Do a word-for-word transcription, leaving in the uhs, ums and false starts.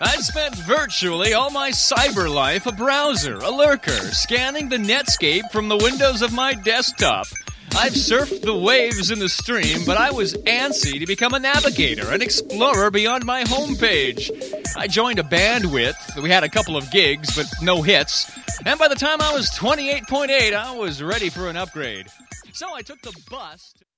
I've spent virtually all my cyber life a browser, a lurker, scanning the netscape from the windows of my desktop. I've surfed the waves in the stream, but I was antsy to become a navigator, an explorer beyond my homepage. I joined a bandwidth. We had a couple of gigs, but no hits. And by the time I was twenty-eight point eight, I was ready for an upgrade. So I took the bus to